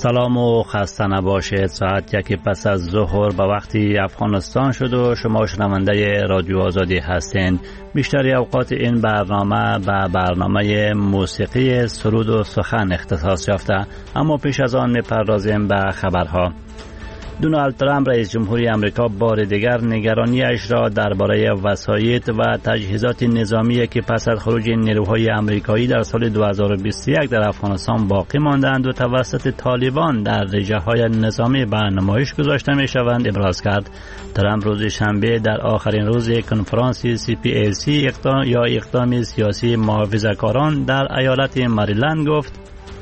سلام و خسته نباشید. ساعت 1 پس از ظهر به وقتی افغانستان شد و شما شنونده رادیو آزادی هستین. بیشتری اوقات این برنامه به برنامه موسیقی سرود و سخن اختصاص یافته، اما پیش از آن میپردازیم به خبرها. دونالد ترامپ رئیس جمهوری آمریکا بار دیگر نگرانیش را درباره وسایط و تجهیزات نظامی که پس از خروج نیروهای آمریکایی در سال 2021 در افغانستان باقی ماندند و توسط طالبان در رژه‌های نظامی به نمایش گذاشته می‌شوند ابراز کرد. ترامپ روز شنبه در آخرین روز کنفرانس CPAC اقدام سیاسی محافظه‌کاران در ایالت مریلند گفت: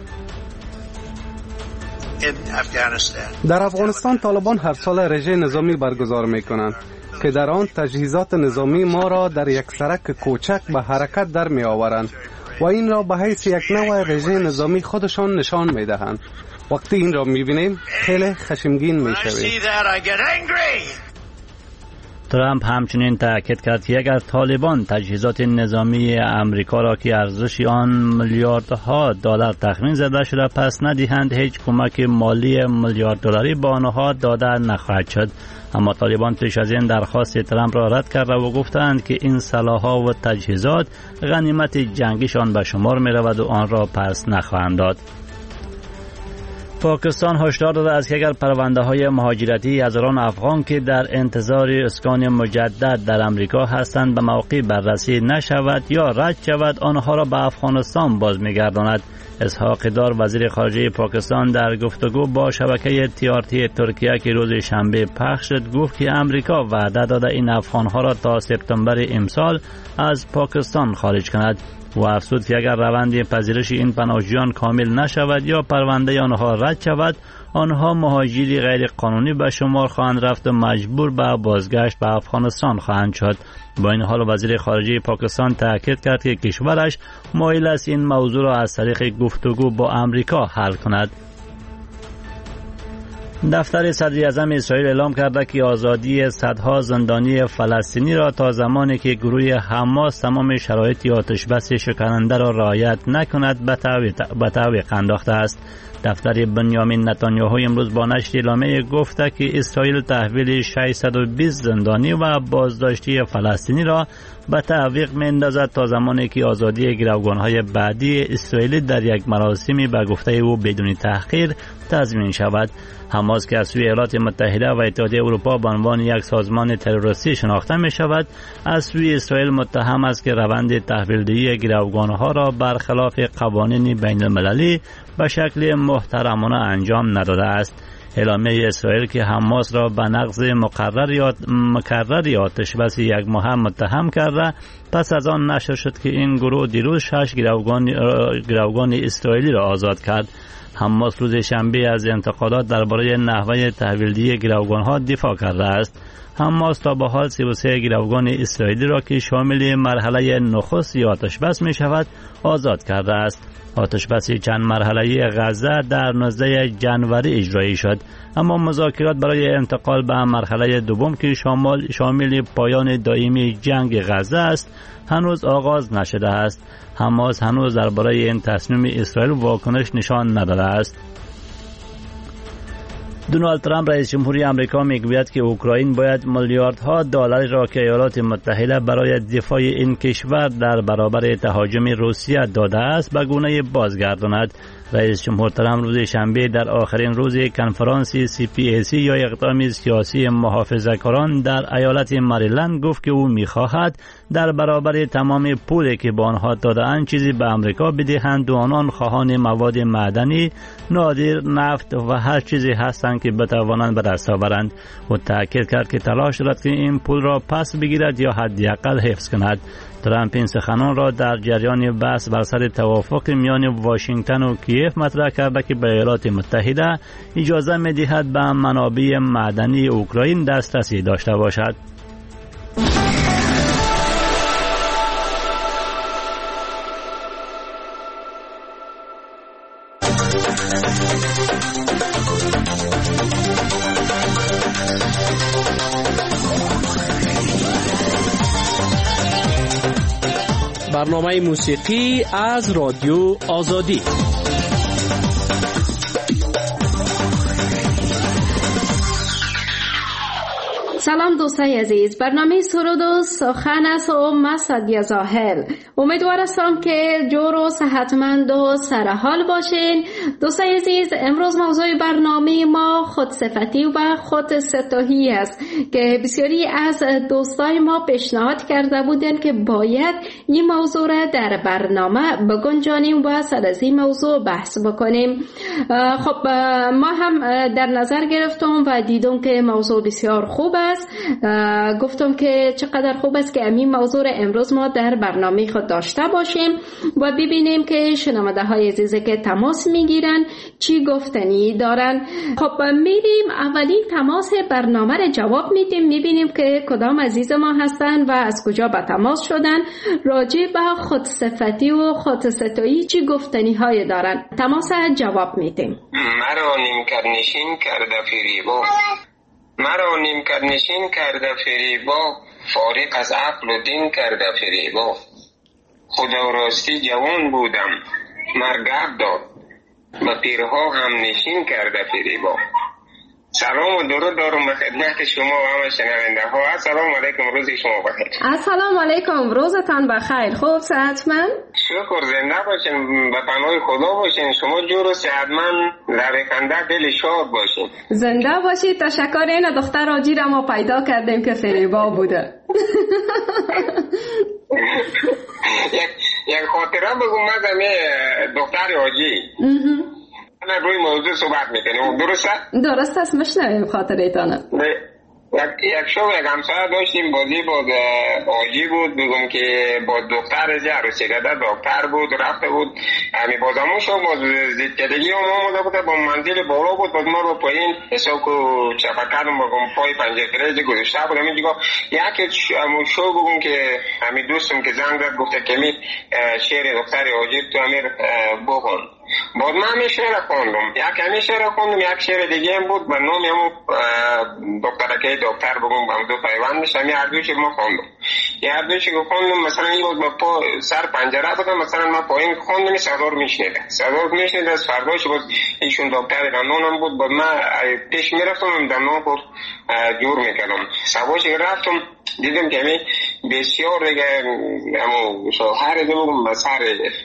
در افغانستان طالبان هر سال رژه نظامی برگزار می‌کنند که در آن تجهیزات نظامی ما را در یک سرک کوچک به حرکت در می‌آورند و این را به حیث یک نوع رژه نظامی خودشان نشان می‌دهند. وقتی این را می‌بینیم خیلی خشمگین می‌شویم. ترامپ همچنین تاکید کرد که اگر طالبان تجهیزات نظامی امریکا را که ارزش آن میلیاردها دلار تخمین زده شده پس ندهند، هیچ کمک مالی میلیارد دلاری به آنها داده نخواهد شد. اما طالبان پیش از این درخواست ترامپ را رد کرده و گفتند که این سلاح‌ها و تجهیزات غنیمت جنگیشان به شمار می رود و آن را پس نخواهند داد. پاکستان هشدار داده است که اگر پرونده‌های مهاجرتی هزاران افغان که در انتظار اسکان مجدد در امریکا هستند به موقع بررسی نشود یا رد شود، آنها را به افغانستان باز می‌گرداند. اسحاق دار وزیر خارجه پاکستان در گفتگو با شبکه TRT ترکیه که روز شنبه پخش شد گفت که امریکا وعده داده این افغان‌ها را تا سپتامبر امسال از پاکستان خارج کند و افزود که اگر روند پذیرش این پناهجویان کامل نشود یا پرونده آنها رد شود، آنها مهاجری غیر قانونی به شمار خواهند رفت و مجبور به بازگشت به افغانستان خواهند شد. با این حال وزیر خارجه پاکستان تاکید کرد که کشورش مایل است این موضوع را از طریق گفتگو با امریکا حل کند. دفتر صدر اعظم اسرائیل اعلام کرده که آزادی صدها زندانی فلسطینی را تا زمانی که گروه حماس تمام شرایط آتشبس شکننده را رعایت نکند به تعویق انداخته است. دفتر بنیامین نتانیاهو امروز با نشر اعلامیه گفته که اسرائیل تحویل 620 زندانی و بازداشتی فلسطینی را به تعویق می‌اندازد تا زمانی که آزادی گروگان‌های بعدی اسرائیلی در یک مراسمی به گفته او بدون تأخیر تضمین شود. حماس که از سوی ایالات متحده و اتحادیه اروپا به عنوان یک سازمان تروریستی شناخته می شود، از سوی اسرائیل متهم است که روند تحویلدهی گروگانها را برخلاف قوانین بین المللی به شکل محترمانه انجام نداده است. اعلامیه اسرائیل که حماس را به نقض مکرر آتشبس یک ماه متهم کرده پس از آن نشر شد که این گروه دیروز 6 گروگان اسرائیلی را آزاد کرد. حماس روز شنبه از انتقادات درباره نحوه تحویلدهی گروگان‌ها دفاع کرده است. حماس تا به حال 33 گروگان اسرائیلی را که شامل مرحله نخست آتشبس می شود آزاد کرده است. آتشبس چند مرحله غزه در 19 جنوری اجرایی شد، اما مذاکرات برای انتقال به مرحله دوم که شامل پایان دائمی جنگ غزه است هنوز آغاز نشده است. حماس هنوز درباره این تصمیم اسرائیل واکنش نشان نداده است. دونالد ترامپ رئیس جمهوری آمریکا میگوید که اوکراین باید میلیاردها دلار را که ایالات متحده برای دفاع این کشور در برابر تهاجم روسیه داده است به گونه بازگرداند. رئیس جمهور ترامپ روز شنبه در آخرین روز کنفرانس CPAC یا اقدام سیاسی محافظه‌کاران در ایالت مریلند گفت که او می‌خواهد در برابر تمام پولی که به آنها داده‌اند چیزی به آمریکا بدهند و آنان خواهان مواد معدنی، نادر، نفت و هر چیزی هستند که بتوانند به دست آورند. او تاکید کرد که تلاش دارد که این پول را پس بگیرد یا حداقل حفظ کند. ترامپ این سخنان را در جریان بحث بر سر توافق میان واشنگتن و کیف مطرح کرده که به ایالات متحده اجازه می‌دهد به منابع معدنی اوکراین دسترسی داشته باشد. برنامه موسیقی از رادیو آزادی. سلام دوستای عزیز، برنامه سرود و سخن است و مسعد زاهل. امیدوارم که جور و صحتمند و سرحال باشین. دوستای عزیز، امروز موضوع برنامه ما خودصفتی و خودستایی است که بسیاری از دوستای ما پیشنهاد کرده بودن که باید این موضوع را در برنامه بگنجانیم و سر از این موضوع بحث بکنیم. خب ما هم در نظر گرفتم و دیدم که موضوع بسیار خوب است. گفتم که چقدر خوب است که همین موضوع امروز ما در برنامه خود داشته باشیم و ببینیم که شنونده های عزیزی که تماس میگیرن چی گفتنی دارن. خب میریم اولین تماس برنامه را جواب میدیم، میبینیم که کدام عزیز ما هستن و از کجا به تماس شدن، راجع به خودصفتی و خودستایی چی گفتنی های دارن. تماس جواب میدیم. مرا نیمکت نشین کرده فریبا، مرا نیمکت نشین کرده فریبا، فارغ از عقل و دین کرده فریبا. خدا راستی جوان بودم مرگب داد، و پیرها هم نشین کرده فریبا. سلام و درود دارم به خدمت شما و همه شنونده ها. السلام علیکم، روز شما بخیر. السلام علیکم، روزتان بخیر. خوب صحتمند؟ شکر، زنده باشین، به پناه خدا باشین. شما جور و صحتمند، لبخنده، دل شاد باشین. زنده باشید. تشکر. این دختر آجی را ما پیدا کردیم که فریبا بوده. یک خاطره بگم. من دختر آجی روی موضوع صحبت میکنیم، درسته؟ درست است، مشنویم خاطرتانه. یک شو یک همسایه داشتیم، بازی با آجی بود، بگم که با دختر عروسی کرده، دکتر بود، رفته بود همی بازمون شو، باز زیدکدگی هم آمده بود، با منزل بالا بود، باز ما با پایین حساب که چپا کردم، بگم پای پنجره گذاشته بودم. این دیگه یک شو بگم که همی دوستم که زنگ زد گفته که می شعر دختر آجی تو امیر بخون. باز من همی شعر خوندم، یک شعر دیگه هم بود به نام همون دخترکه دکتر بگم با دو پیوندش، همی هر دوشی ما خوندم. یه هر دوشی که خوندم، مثلا این بود با سر پنجره بودم، مثلا ما پایین خوندم، صدار میشنیده از فرداش بود ایشون دکتر دندانم بود. با من پیش میرفتم دندان پر جور میکردم. سواشی رفتم دیدم که همی بسیار دیگه همون شوهر دیدم به سر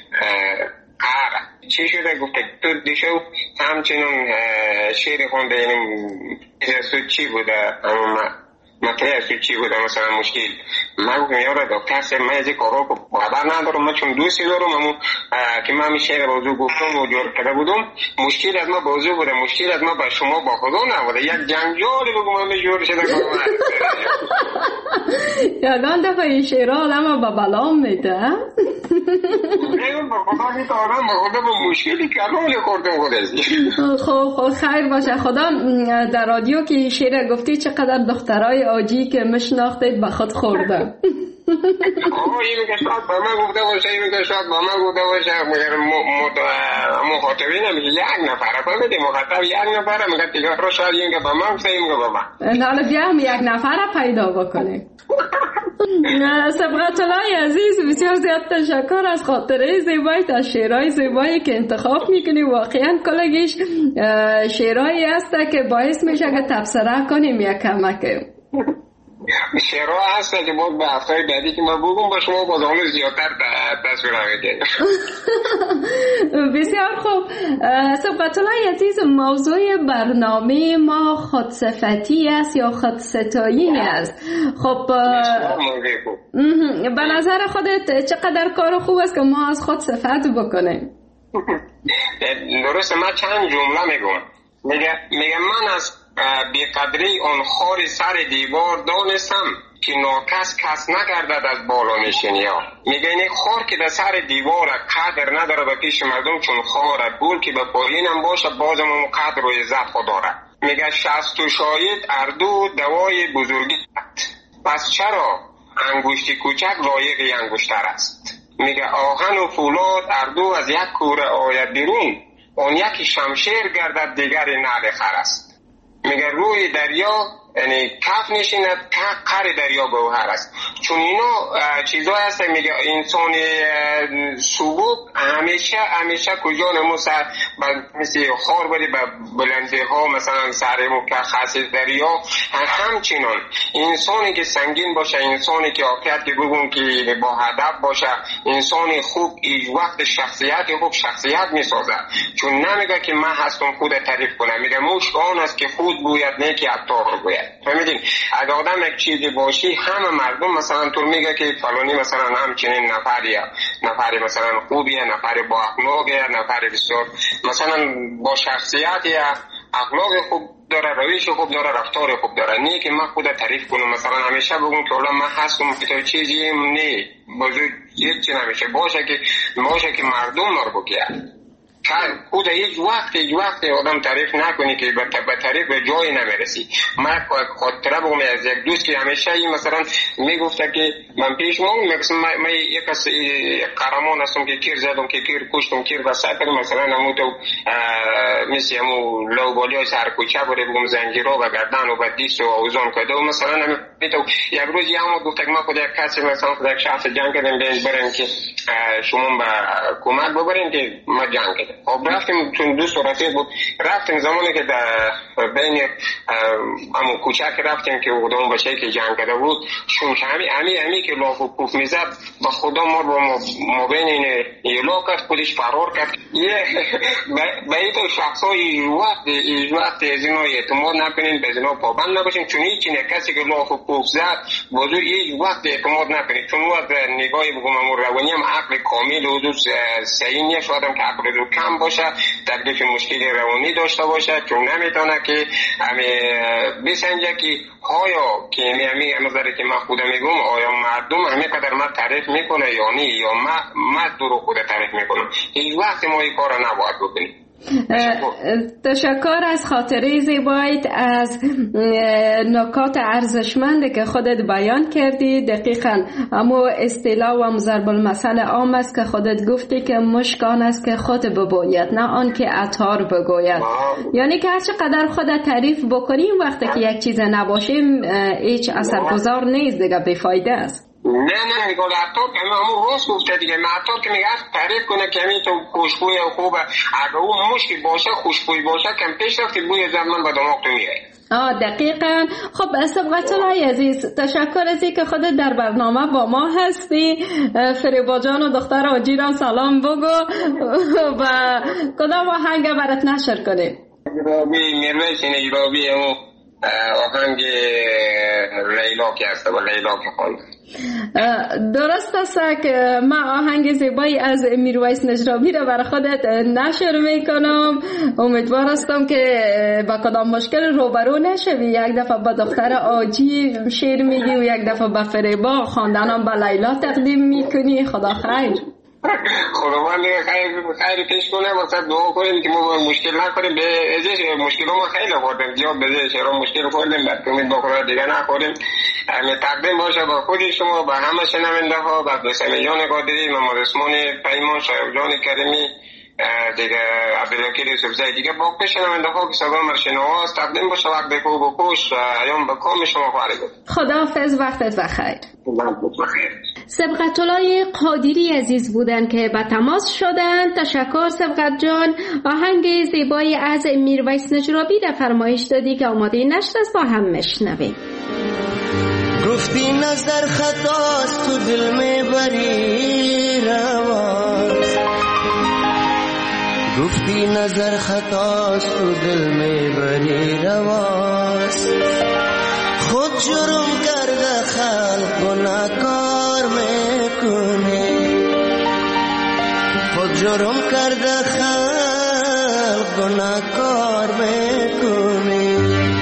چی شده؟ گفته تو دیشو همچنون شعر خونده، یعنی سود چی بوده؟ مطلع سود چی بوده مثلا مشکل؟ من گفتم یاره دکتر سر من از این کارو خبر ندارم، من چون دوستی دارم همون که من همین شعر بازو گفتم و جور کرده بودم، مشکل از ما بازو بوده، مشکل از ما با شما با خدا نبوده. یک جنجالی بگم همین جور شده کنم. یادان دفعه این شعرها آدم با بلام میده. با خدا نیت آدم با خدا با مشکلی کلام نکردم خودش. خب خیر باشه. خدا در رادیو که شعر گفتی چقدر دخترای آجی که مشناختید به خود خورده. آقا این که شاید با من گفته باشه، این که شاید با من گفته باشه، مخاطبین همیشه یک نفره فهمیدی، مخاطب یک نفره میگه دیگه رو شاید این که با من گفته این که با من. حالا بیا هم یک نفره پیدا بکنه. سبقت الله عزیز، بسیار زیاد تشکر از خاطره زیبایی، از شعرهای زیبایی که انتخاب میکنی. واقعا کلگیش شعرهایی هست که باعث میشه که تبصره کنیم یک کمک. شعرها هست که باید به هفته‌های بعدی که ما بگم با شما باز همون زیادتر تصویر میکنیم. بسیار خوب. سبقت الله عزیز، موضوع برنامه ما خودصفتی است یا خودستایی است. خب به نظر خودت چقدر کار خوب است که ما از خود صفت بکنیم؟ درسته. من چند جمله میگم. میگم من از بیقدری آن خار سر دیوار دانستم که ناکس کس نگردد از بالا نشینی ها. میگه این خار که در سر دیوار قدر نداره به پیش مردم، چون خار گل که به پایینم باشه بازم اون قدر و عزت خود داره. میگه شست و شاید اردو دوای بزرگی، پس چرا انگشتی کوچک لایق انگشتر است. میگه آهن و فولاد اردو از یک کوره آید بیرون، اون یکی شمشیر گردد دیگری نعل خر است. میگه روی دریا یعنی کف نشیند قر دریا گوهر است. چون اینا چیزایی هست میگه انسان سبک همیشه کجا نموسه مثل خار بری به بلندی ها مثلا سر مکخص دریا، همچنان انسانی که سنگین باشه، انسانی که عاقلت که بگون که با هدف باشه، انسانی خوب ایج وقت شخصیت خوب شخصیت میسازه. چون نمیگه که من هستم خود تعریف کنم، میگه مشک آن است که خود گوید نه که عطار رو گوید. فهمیدین؟ اگه آدم یک چیزی باشی همه مردم مثلا تو میگه که فلانی مثلا همچنین نفری مثلا خوبیه، نفری با اخلاقیه، نفری بسیار مثلا با شخصیتیه، اخلاق خوب داره، روش خوب داره، رفتار خوب داره. نه که من خود تعریف کنم مثلا همیشه بگم که والله من هستم که چیزی نه بزرگ هیچ نمیشه باشه که مردم مربو کرد. خود هیچ وقت آدم تعریف نکنی که به تعریف به جایی نمیرسی. من خاطره بگم از یک دوست که همیشه مثلا میگفته که من پیش من یک از قهرمان هستم که کیر زدم، که کیر کشتم، کیر وسط مثلا نمودو مثل همون لوبالی های سر کوچه بره بگم زنجیرها و گردن و بدیست و اوزان کده و مثلا نمیتو یک روز یه همون گفته که من خود یک کسی مثلا خود یک شخص جنگ کردم بریم که شما به کمک ببرین که ما جنگ کردم. خب رفتیم، چون دوست و رفیق بود، رفتیم زمانی که در بین همون کوچه که رفتیم که اون بچه‌ای که جنگ کرده بود، چون همی که لاف و پوف میزد با خدا ما بین این یلو کرد، خودش فرار کرد. به این تو شخصای وقت از اینا اعتماد نکنین، به اینا پابند نباشین، چون هیچ کسی که لاف و پوف زد بازو هیچ وقت اعتماد نکنین. چون وقت نگاهی بگم همون روانی هم عقل کامل و دوست صحیح نیست، آدم که عقل رو کم باشه، تکلیف مشکل روانی داشته باشه، چون نمیتونه که بسنجه که آیا که همین نظری که من خودم میگم آیا مردم همینقدر من تعریف میکنه یا نه، یا من درو خود تعریف میکنم. هیچ وقت ما این کار نباید بکنیم. تشکر از خاطره زیبایت، از نکات ارزشمند که خودت بیان کردی. دقیقاً اما اصطلاح و ضرب المثل عام است که خودت گفتی که مشک آن است که خود ببوید نه آن که عطار بگوید. یعنی که هر چقدر خودت تعریف بکنیم وقتی که یک چیز نباشیم هیچ اثرگذار نیست دیگه، بیفایده است. نه میگه عطار که همون راست گفته دیگه. عطار که میگه تعریف کنه که همین تو خوشبوی خوبه، اگه اون مشکی باشه خوشبوی باشه کم پیش رفت بوی زمان به دماغ تو میاد. دقیقاً. خب سبقت‌الله عزیز، تشکر از اینکه خودت در برنامه با ما هستی. فریبا جان و دختر آجی را سلام بگو و کدام آهنگ برات نشر کنیم؟ میرویس نجرابی همون آهنگ لیلا که هست با لیلا که خواهد. درست است که من آهنگ زیبایی از میرویس نجرابی را برای خودت نشر میکنم. امیدوار هستم که با کدام مشکل روبرو نشوی. یک دفعه با دختر آجی شعر میگی و یک دفعه با فریبا خواندنم با لیلا تقدیم میکنی. خدا خیر. خداوند خیر پیش کنه، واسه دعا کنیم که ما مشکل نکنیم. به ازش مشکل ما خیلی خوردیم، زیاد به ازش مشکل خوردیم، بعد امید بخوره دیگه نخوریم. تقدیم باشه با خود شما، با همه شنونده ها، با بسم جان قادری، محمد عثمان پیمان، شایب جان کریمی، دیگه عبدالوکیل یوسفزئی، دیگه باقی شنونده ها که صدا مرشنواز تقدیم باشه. وقت خوب و خوش ایام به کام شما خواهد بود. خداحافظ، وقتت بخیر. بخیر. سبقت‌الله قادری عزیز بودن که به تماس شدن. تشکر سبقت جان. آهنگ زیبایی از میرویس نجرابی را فرمایش دادی که آماده نشد است، با هم میشنویم. گفتی نظر خطاست تو دل میبری رواست، گفتی نظر خطاست تو دل میبری رواست، خود جرم کرده خلق گناهکار میکنه، خود جرم کرده خلق گناهکار میکنه،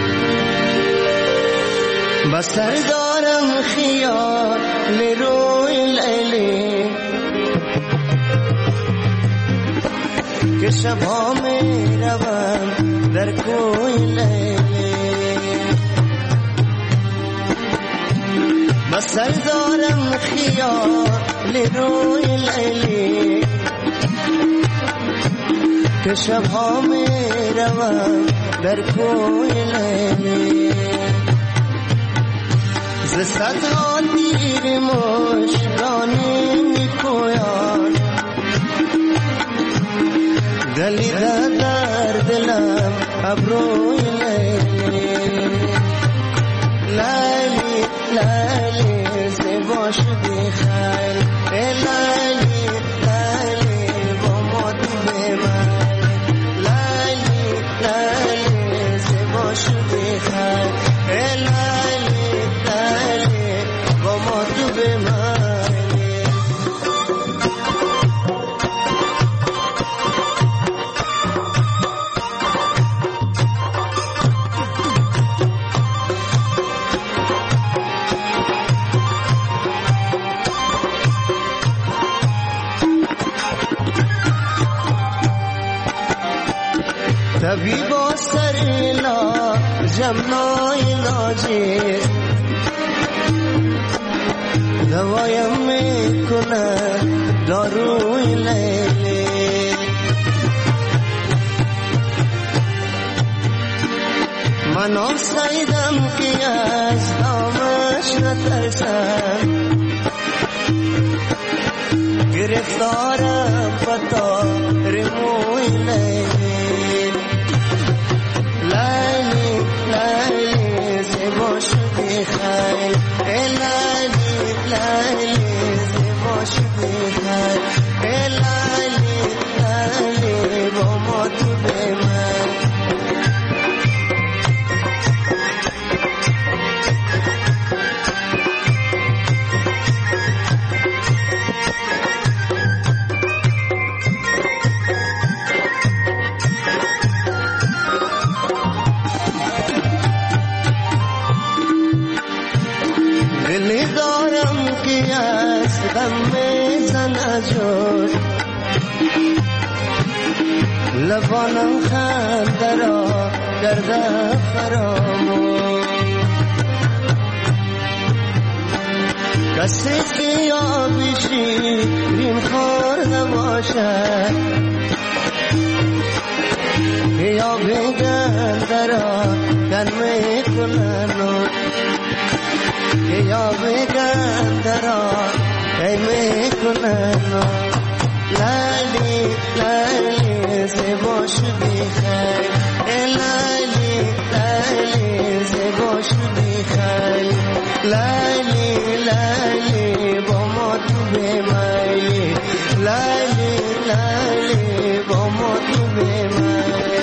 بسر دارم خیال روی لیلی که شبها می روم در کوی لیلی، بسر دارم خیال روی لیلی که شبها می روم در کوی لیلی، ز صدها تیر مشکانی میپویان دلیده در دلم ابروی لیلی لیلی لیلی زیبا شدی خیلی لیلی لیلی با ما تو بمن لیلی لیلی زیبا شدی خیلی لیلی لیلی با ما تو بمن طبیبا سریلا جمنای لاجی دوایم میکنه داروی لیلی من آفسایدم که از دامش نترسم گرفتارم پتا ریموی لیلی لیلی لیلی زیبا شدی خیلی لیلی لیلی زیبا شدی خیلی لیلی لیلی با ما تو بمن دلی دارم که از غم میزنه جور لبانم خنده را کرده فراموش کسی که یا بیشیرین خورده باشد یا بگنده را کن میکنن یا بگنده را ای میکنن لیلی لیلی زیبا شدی خیلی لیلی لیلی زیبا شدی خیلی لیلی لیلی با ما تو بمیلی لیلی لیلی با ما تو بمیلی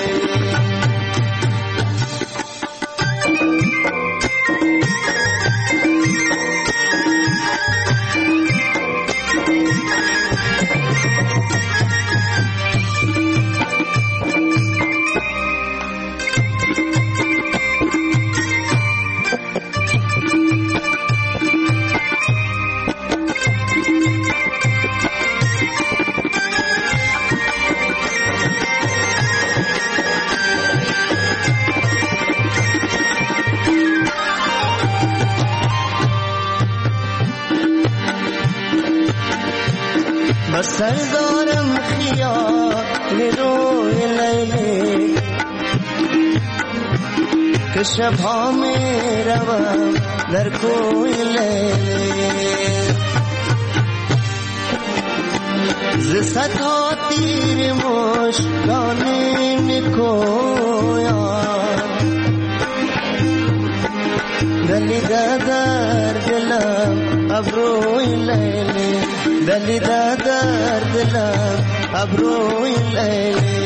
سردارم خیال روی لیلی که شبها می روم در کوی لیلی ز صدها تیر مشکانی میکویان دلیده در دلم ابروی لیلی دلیده در دلم ابروی لیلی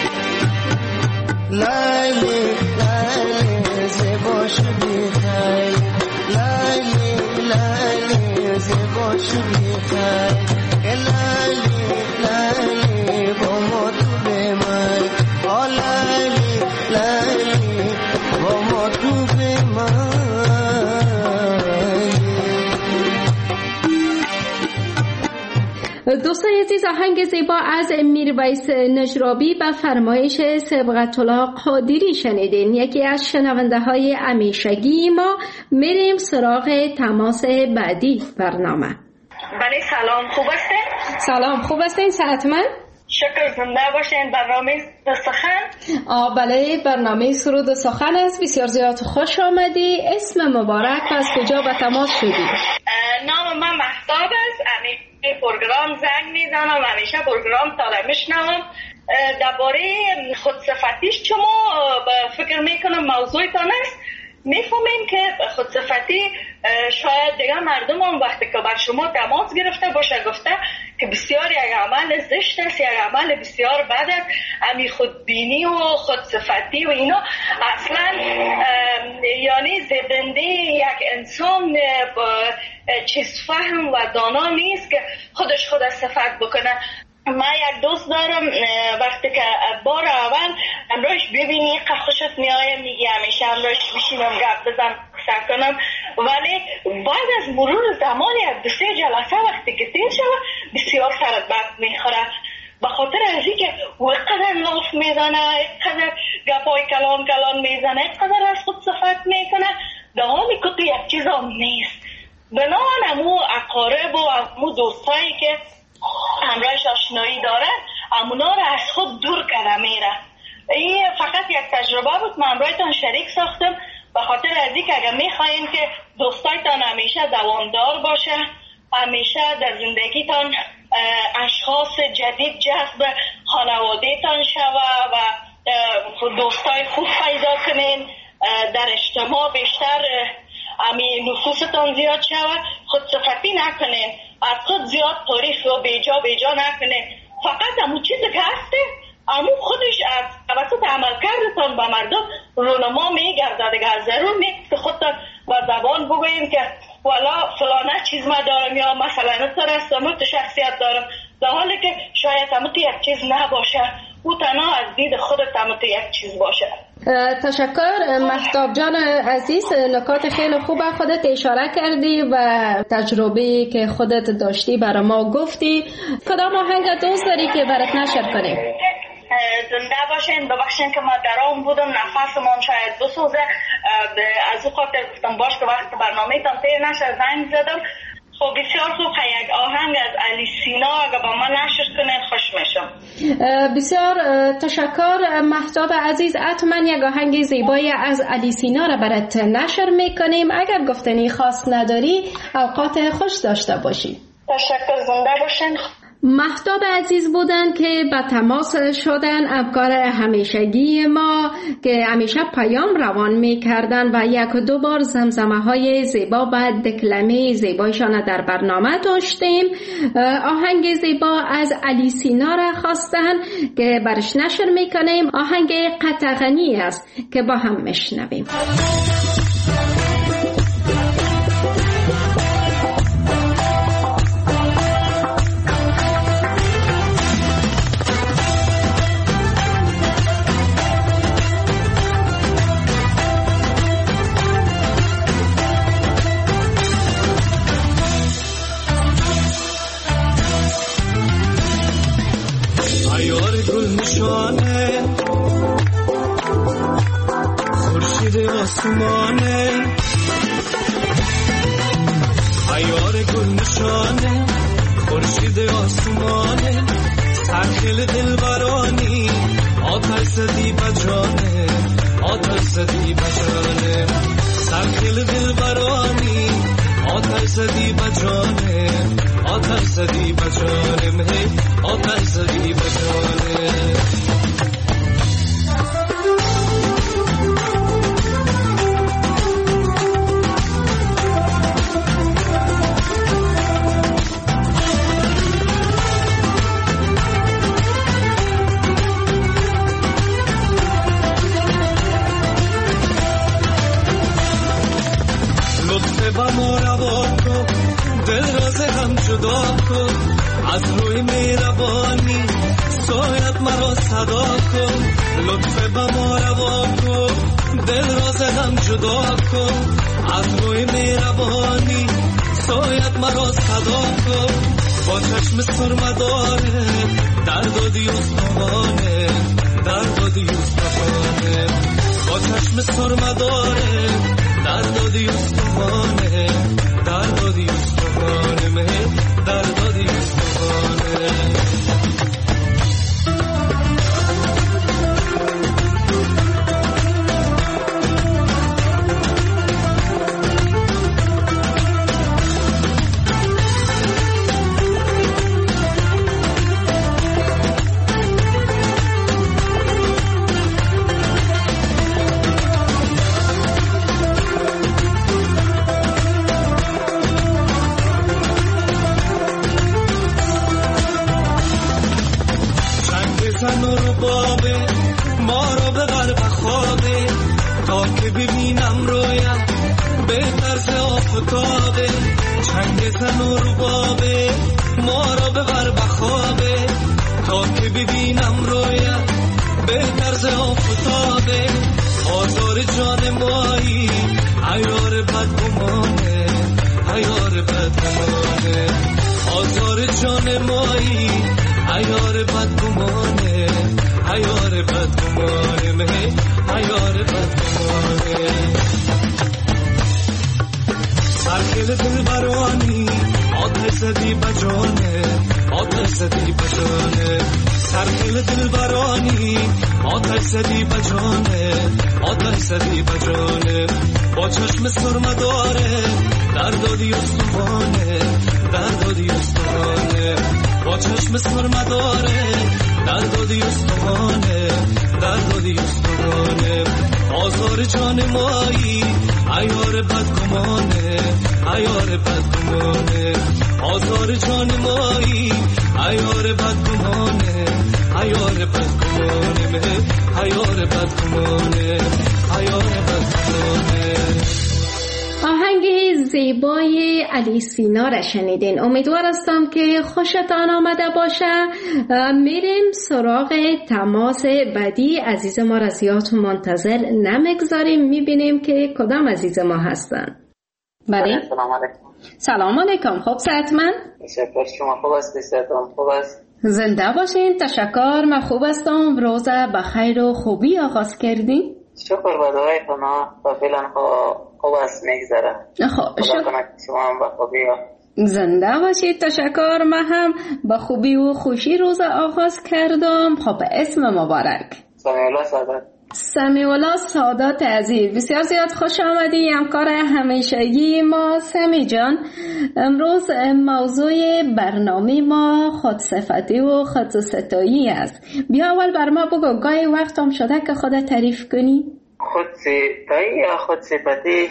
لیلی لیلی زیبا شدی خیلی لیلی لیلی زیبا شدی خیلی لیلی لیلی با ما تو بمن لیلی لیلی با ما تو بمن دوستان عزیز، آهنگ زیبا از میرویس نجرابی به فرمایش صبغت الله قادری شنیدین، یکی از شنونده های همیشگی ما. میریم سراغ تماس بعدی برنامه. بله سلام، خوب هستین؟ سلام، خوب هستین؟ صحتمند؟ شکر، زنده باشین. برنامه سخن. بله، برنامه سرود و سخن است. بسیار زیاد خوش آمدی. اسم مبارک و از کجا به تماس شدی؟ نام من مهتاب است. همیشه پروگرام زنگ میزنم، همیشه پروگرام تا میشنوم. درباره خودصفتی شما فکر میکنم موضوعتان است. میفهمیم که خودصفتی شاید دیگه مردم هم وقتی که بر شما تماس گرفته باشه گفته که بسیار یک عمل زشت است، یک عمل بسیار بد است. امی خودبینی و خودصفتی و اینا اصلا یعنی زبنده یک انسان چیز فهم و دانا نیست که خودش خود صفت بکنه. من یک دوست دارم وقتی که بار اول امروش ببینی که خوشت میآید میگی همیشه امروش بشینم گپ بزن کنم، ولی بعد از مرور زمان یک 2-3 جلسه وقتی که تیر شود بسیار سرت بد میخوره، به خاطر از اینکه وقدر لاف میزنه، قدر گپای کلان میزنه، قدر از خود صفت میکنه، در حالی که تو یک چیز هم نیست. بنابراین امو اقارب و امو دوستایی که همراهش آشنایی داره امونا را از خود دور کرده میره. این فقط یک تجربه بود من همراهتان شریک ساختم، به خاطر از اینکه اگر میخواین که دوستایتان همیشه دوامدار باشه، همیشه در زندگیتان اشخاص جدید جذب خانوادهتان شوه و دوستای خوب پیدا کنین، در اجتماع بیشتر نفوستان زیاد شوه، خودصفتی نکنین، از خود زیاد تاریخ و بیجا نکنین. فقط همون چیزی که هسته امو خودش از توسط عمل کردتان به مردم رونما میگرده دیگه. ضرور نیست که خودتان با زبان بگوییم که والا فلانه چیز ما دارم یا مثلا تو شخصیت دارم، در حالی که شاید همون یک چیز نباشه، او تنها از دید خودت همون یک چیز باشه. تشکر مهتاب جان عزیز، نکات خیلی خوبه خودت اشاره کردی و تجربه‌ای که خودت داشتی برای ما گفتی. کدام آهنگ دوست داری که برات نشر کنیم؟ زنده باشین. ببخشین که ما در آن بودم، نفسمون شاید بسوزه، از او خاطر گفتم باش که وقت برنامه تان تیر نشه زنگ زدم. خب بسیار خوب، یک آهنگ از علی سینا اگه با ما نشر کنین خوش میشم. بسیار تشکر مهتاب عزیز. حتما یک آهنگ زیبایی از علی سینا را برات نشر میکنیم. اگر گفتنی خاص نداری اوقات خوش داشته باشی. تشکر، زنده باشین. مهتاب عزیز بودن که به تماس شدن همکار همیشگی ما که همیشه پیام روان می کردن و 1-2 بار زمزمه های زیبا و دکلمه زیبایشان در برنامه داشتیم. آهنگ زیبا از علی سینا را خواستن که برش نشر می کنیم. آهنگ قطغنی است که با هم میشنویم. خورشید آسمانه، عیار گل نشانه، خورشید آسمانه، سرخیل دلبرانی، آتش زدی بجانه، آتش زدی بجانه، سرخیل دلبرانی، آتش زدی بجانه، آتش زدی بجانه، آتش زدی بجانه. جدا کن از روی مهربانی، سایت مرا صدا کن، لطف به ما روا کن، دل راز هم جدا کن از روی مهربانی، سایت مرا صدا کن، با چشم سرمداره دردادی استخوانه، دردادی استخوانه، با چشم سرمداره دردادی استخوانه، دردادی استخوانه، دردادی استخوانه. روبابه ما را ببر بخوابه تا که ببینم رویت بهتر ز آفتابه آزار جان مایی عیار بدگمانه عیار بدگمانه آزار جان مایی عیار بدگمانه عیار بدگمانه عیار بدگمانه سرکل دل برانی آتش زدی بجانه آتش زدی بجانه سرکل دل برانی آتش زدی بجانه آتش زدی بجانه با چشم سرمه داره در دادی استوانه در دادی استوانه با چشم سرمه داره در دادی استوانه در دادی استوانه آزار جان مایی عیار بدگمانه عیار بدگمانه آزار جان مایی عیار بدگمانه عیار بدگمانه عیار بدگمانه عیار بدگمانه. آهنگ زیبای علی سینا را شنیدین. امیدوار هستم که خوشتان آمده باشه. میریم سراغ تماس بعدی. عزیز ما را زیاد منتظر نمیگذاریم، میبینیم که کدام عزیز ما هستن. بله سلام علیکم. سلام علیکم. خوب صحتمند؟ تشکر. شما خوب است؟ صحتم خوب است؟ زنده باشین. تشکر. من خوب هستم. روز بخیر و خوبی آغاز کردیم. شکر به دعای شما. و فعلا خوب است میگذره. خدا کنه شما هم به خوبی زنده باشید. تشکر. من هم به خوبی و خوشی روز آغاز کردم. خب اسم مبارک؟ سمیعالله سعادت. سمیعالله سعادت عزیز، بسیار زیاد خوش آمدی. همکار همیشگی ما سمی جان. امروز موضوع برنامه ما خودصفتی و خودستایی است. بیا اول بر ما بگو، گاهی وقت هم شده که خودت تعریف کنی؟ خودستایی یا خودصفتی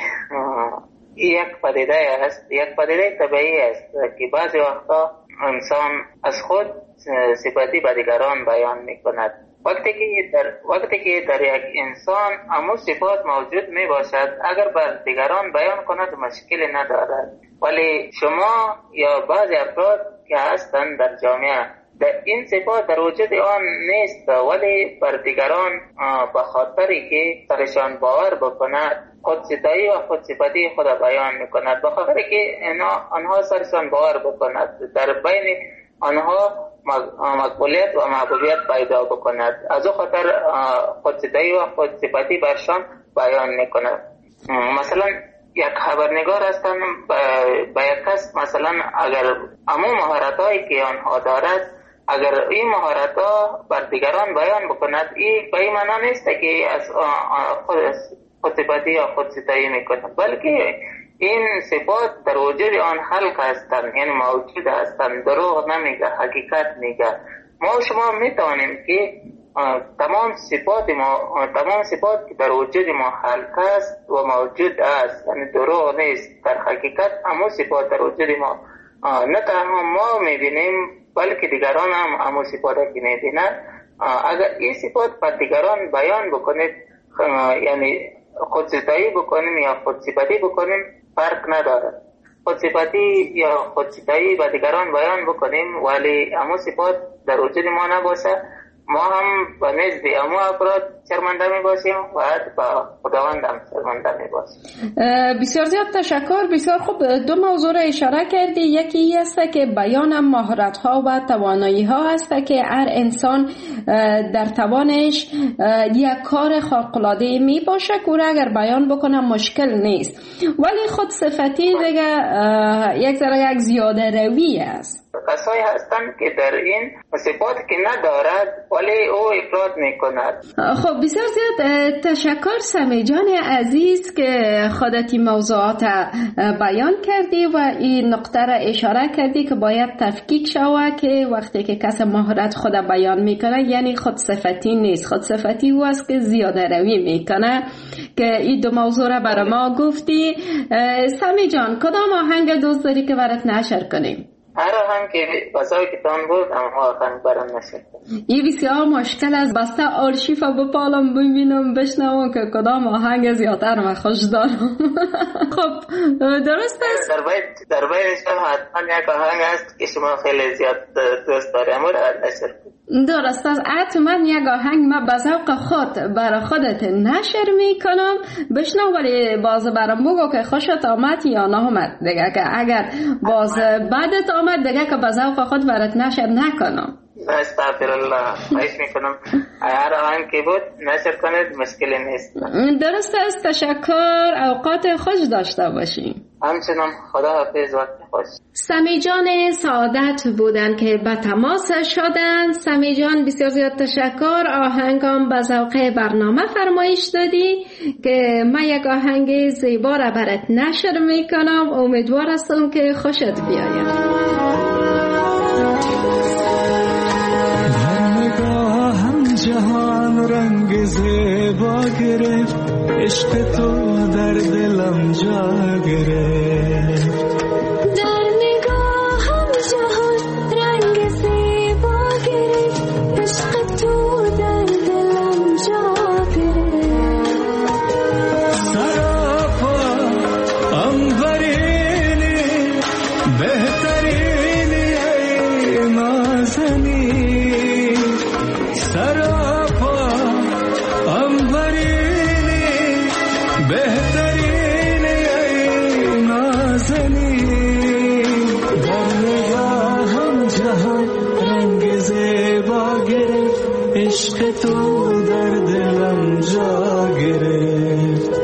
یک پدیده است، یک پدیده طبیعی است که بعضی وقتا انسان از خود صفتی به دیگران بیان می کند. وقتی که در یک انسان همون صفات موجود می باشد، اگر بر دیگران بیان کند مشکلی ندارد، ولی شما یا بعضی افراد که هستند در جامعه در این صفات در وجود آن نیست، ولی بر دیگران به خاطری که سرشان باور بکند خودستایی و خودصفتی خود بیان می کند، به خاطری که آنها سرشان باور بکند، در بین آنها مقبولیت و محبوبیت پیدا بکند، از او خاطر خودستایی و خودصفتی برشان بیان میکند. مثلا یک خبرنگار هستن به یک کس، مثلا اگر همون مهارتایی که آنها دارد، اگر این مهارتها بر دیگران بیان بکند، این به این معنی نیست که از خودصفتی یا خودستایی میکند، بلکه این صفات در وجود آن خلق هستند، یعنی موجود هستند، دروغ نمیگه، حقیقت میگه. ما شما میتوانیم که تمام صفات که در وجود ما خلق است و موجود است، یعنی دروغ نیست، در حقیقت همون صفات در وجود ما نه تنها ما میبینیم بلکه دیگران هم همون صفات که میبینند. اگر این صفات بر دیگران بیان بکنید، یعنی خودستایی بکنیم یا خودصفتی بکنیم، فرق نداره. خودصفتی یا خودستایی به دیگران بیان بکنیم ولی همون صفات در وجود ما نباشه، ما هم به نزد همون افراد شرمنده می باشیم و با خداوند هم شرمنده می باشیم. بسیار زیاد تشکر. بسیار خوب. دو موضوع را اشاره کردی. یکی این است که بیان مهارت ها و توانایی ها است که هر انسان در توانش یک کار خارق العاده می باشه که اگر بیان بکنه مشکل نیست، ولی خود صفتی دیگه یک ذره یک زیاده روی است. کسایی هستند که در این صفات که ندارد ولی او افراد میکند. خب بسیار زیاد تشکر سمی جان عزیز که خودت این موضوعات بیان کردی و این نقطه را اشاره کردی که باید تفکیک شود که وقتی که کس مهارت خود بیان میکنه یعنی خود صفتی نیست. خود صفتی او است که زیاده روی میکنه، که این دو موضوع را برای ما گفتی. سمی جان کدام آهنگ دوست داری که برات نشر کنیم؟ هر آهنگ که بسای کتان بود اما آهنگ برام نشد. یه بسیار مشکل از بسته آرشیف بپالم ببینم بشنوم که کدام آهنگ زیادتر من خوش دارم. خب درست است؟ در بینش حتما یک آهنگ هست که شما خیلی زیاد دوست داری اما نشر. درست است، حتما یک آهنگ من به ذوق خود برای خودت نشر میکنم بشنو، ولی باز برام بگو که خوشت آمد یا نه آمد دیگه، که اگر باز بعدت آمد دیگه که به ذوق خود برات نشر نکنم. استغفرالله، خواهش میکنم هر آهنگ که بود نشر کنید، مشکلی نیست. درست است، تشکر، اوقات خوش داشته باشیم. همچنان، خدا حافظ، وقت خوش. سمی جان سعادت بودن که به تماس شدن. سمی جان بسیار زیاد تشکر، آهنگام به ذوق برنامه فرمایش دادی که من یک آهنگ زیبا را برات نشر میکنم، امیدوار هستم که خوشت بیاید. جهان رنگ زیبا گرفت، عشق تو در دلم جا گرفت. در نگاهم جهان رنگ زیبا گرفت، عشق تو در دلم جا گرفت. سراپا انورینی بهترینی ای نازنی، سراپا انورینی بهترینی ای نازنی. در نگاهم جهان رنگ زیبا گرفت، عشق تو در دلم جا گرفت.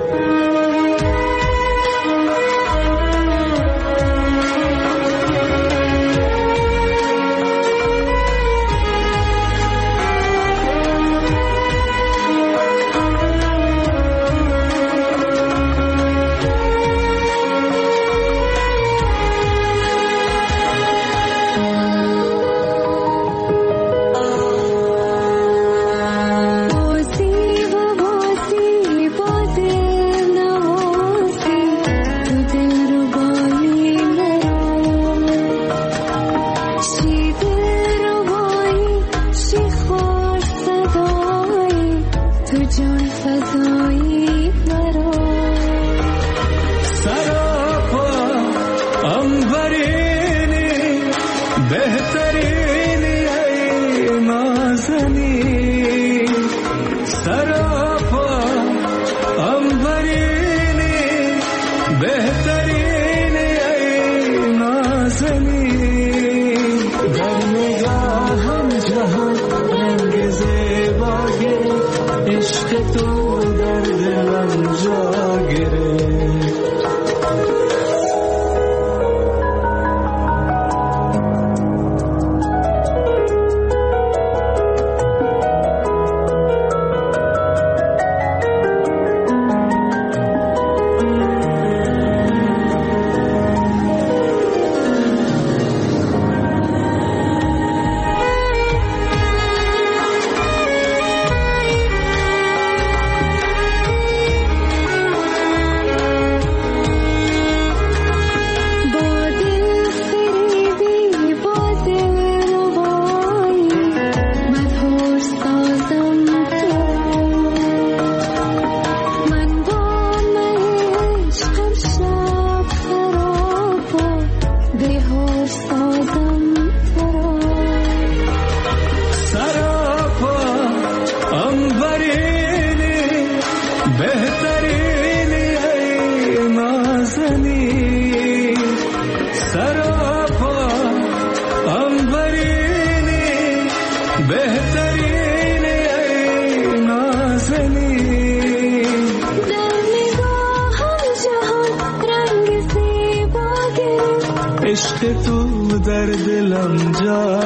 عشق تو در دلم جا